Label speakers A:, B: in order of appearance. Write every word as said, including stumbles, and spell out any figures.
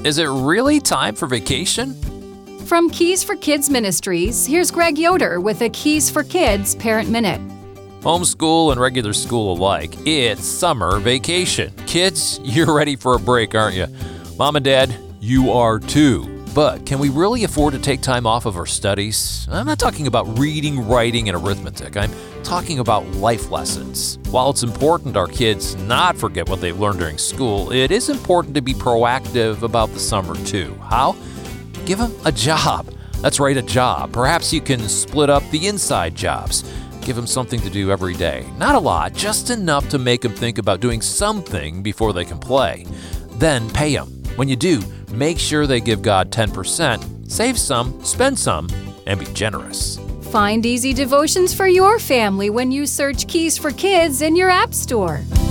A: Is it really time for vacation?
B: From Keys for Kids Ministries, here's Greg Yoder with a Keys for Kids Parent Minute.
A: Homeschool and regular school alike, it's summer vacation. Kids, you're ready for a break, aren't you? Mom and Dad, you are too. But can we really afford to take time off of our studies? I'm not talking about reading, writing, and arithmetic. I'm talking about life lessons. While it's important our kids not forget what they've learned during school, it is important to be proactive about the summer too. How? Give them a job. That's right, a job. Perhaps you can split up the inside jobs. Give them something to do every day. Not a lot, just enough to make them think about doing something before they can play. Then pay them. When you do, make sure they give God ten percent, save some, spend some, and be generous.
B: Find easy devotions for your family when you search Keys for Kids in your App Store.